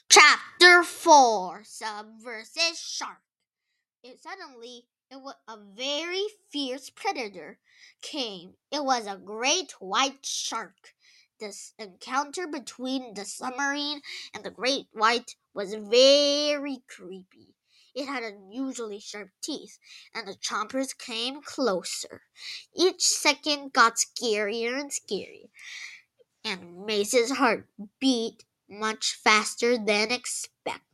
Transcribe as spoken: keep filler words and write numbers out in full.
Chapter four Sub versus Shark. It suddenly it was a very fierce predator came. It was a great white shark. This encounter between the submarine and the great white was very creepy. It had unusually sharp teeth, and the chompers came closer. Each second got scarier and scarier, and Mace's heart beat much faster than expected.